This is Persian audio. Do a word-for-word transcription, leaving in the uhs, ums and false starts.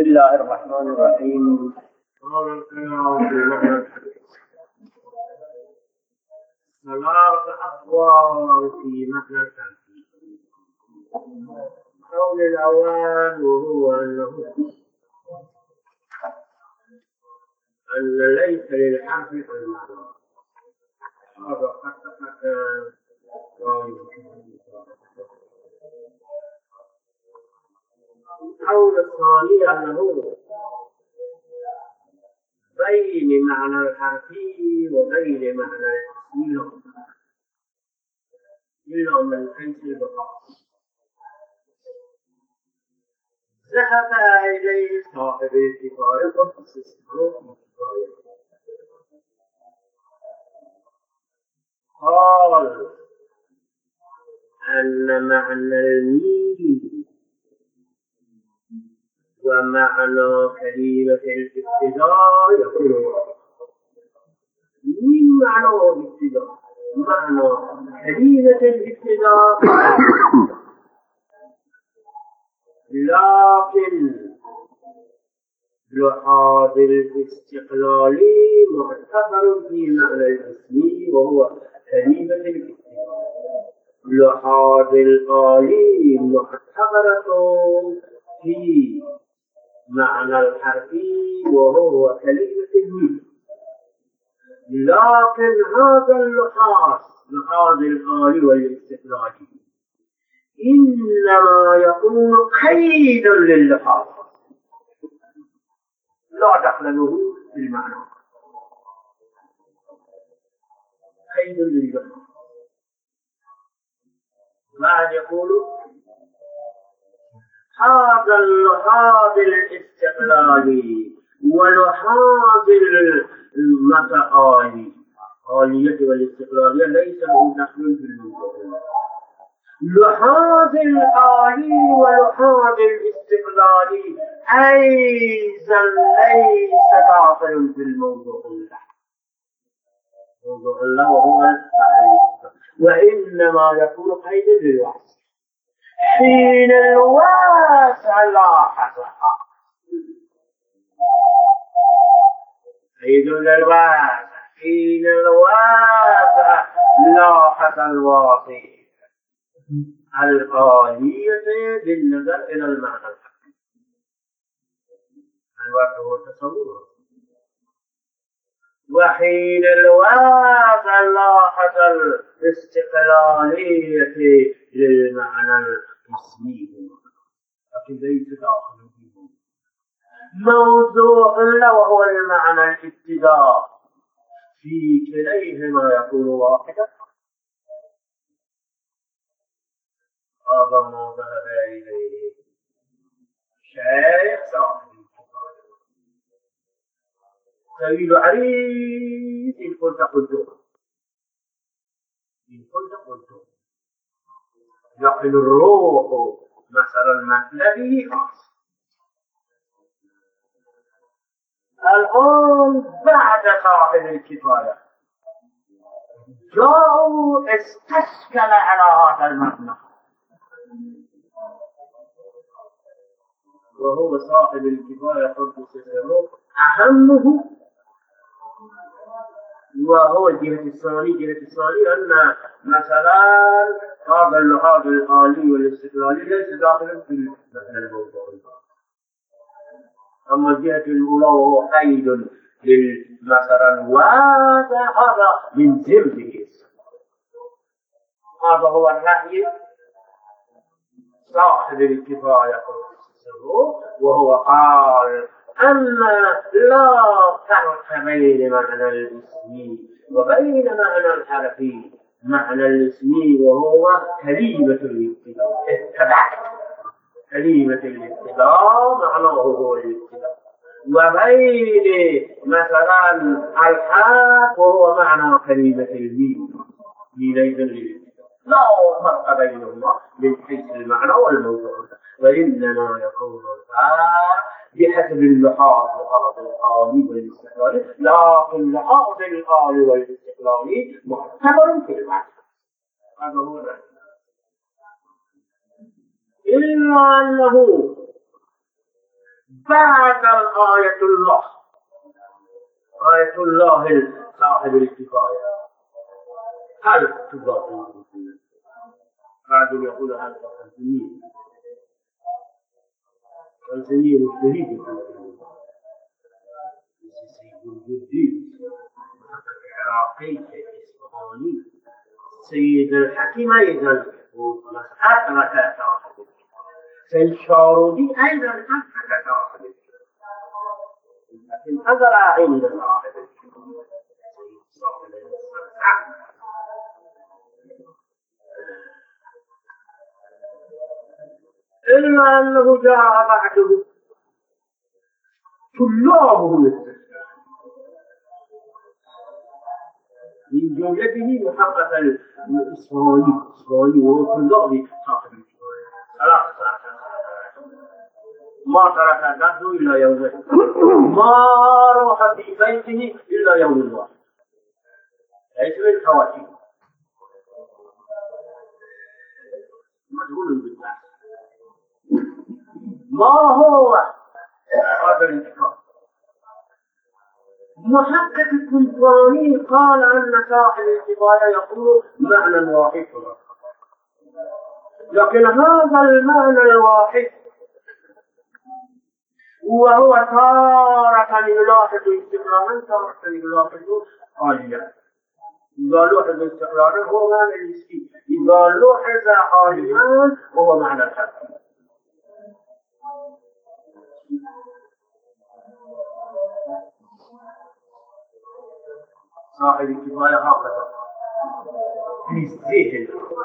الله الرحمن الرحيم. ثلاث أقوال في معنى الترتيب. القول الأول وهو أنه أن ليس للحرف المعنى. هذا خطأ القول الثاني أنه بين معنى الحرف وبين معنى الاسم إلا من حيث البقاء. ذهب إليه صاحب الكفاية وخصصه قال أن معنى الميم ومعنى كلمة الابتداء يكون من معنى الابتداء معنى كلمة الابتداء، لكن لحاظ الاستقلالي معتبر في معنى الاسم وهو كلمة الابتداء، لحاظ الآلي معتبرة في معنى الحرف وهو كلمة الميم. لكن هذا اللحاظ لحاظ الآلي والاستقلالي إنما يكون قيدا لللحاظ لا دخل له في المعنى، قيد لللحاظ. بعد يقول هذا اللحاظ الاستقلالي ولحاظ المتآلي آلية والاستقلالية ليس له دخل في الموضوع. لحاظ الآلي ولحاظ الاستقلالي أيضا ليس داخل في الموضوع الله. موضوع الله وهو التعريف، وإنما يكون قيد للواسع. حين الواسع لا حصر قيد للواسع، حين الواسع لا حصر الواسع الآلية بالنظر إلى المعنى. الواسع هو التصور، وحين الواسع لا حصر استقلالية للمعنى الاسمي، لكن ليس داخل فيه موضوع له وهو المعنى الابتداء. في كليهما يكون واحدا. هذا ما ذهب إليه شيخ صاحب الكفاية سيد عريس إن كنت قلته إن كنت قلته لكن الروح مثل المثل خاص. الآن بعد صاحب الكفاية جاءوا استشكل على هذا المعنى، وهو صاحب الكفاية قدس سره أهمه، وهو الجهة الثانية. الجهة الثانية أن مثلا هذا اللحاظ الآلي والاستقلالي ليس داخلا في الموضوع، أما الجهة الأولى وهو قيد للمثلا وهذا هذا من ذمه. هذا هو الرأي صاحب الكفاية قدس سره، وهو قال أن لا فرق بين معنى الاسم وبين معنى الحرف. معنى الاسم وهو كلمة الابتداء، اتبعت كلمة الابتداء معناه هو الابتداء، وبين مثلا الحرف وهو معنى كلمة الميم ليس الابتداء. لا فرق بينهما من حيث المعنى والموضوع، وإنما يكون الفرق بحسب اللحاظ لحاظ الآلي والاستقلالي، لكن لحاظ الآلي والاستقلالي معتبر في المعنى. هذا هو الرأي. إلا أنه بعد الآية الله آية الله صاحب الكفاية هذا تضاف بعد يقول هذا الزميل الزميل الشهيد سيد الدين العراقي الإسباني سيد الحكيم أيضا أدرك صاحب سيد شارودي أيضا أدرك صاحب لكن أدرى عند صاحب إلا أنه جاء بعده طلابه الاستثناء من جملته محقق الإسرائيلي الإسرائيلي وهو طلاب صاحب ثلاث ساعات ما ترك درده إلا يومين ما روح في بيته إلا يوم واحد ليس من خواتيم مشغول بالبحث ما هو هذا الانتقام محقق الكلفاني قال أن صاحب الكفاية يقول معنى واحد لكن هذا المعنى الواحد وهو تارة يلاحظ استقلالا تارة يلاحظ حاليا إذا لوحظ استقلالا هو معنى الاسكي إذا لوحظ حاليا هو معنى الحق صاحب الكفاية هكذا في الذهن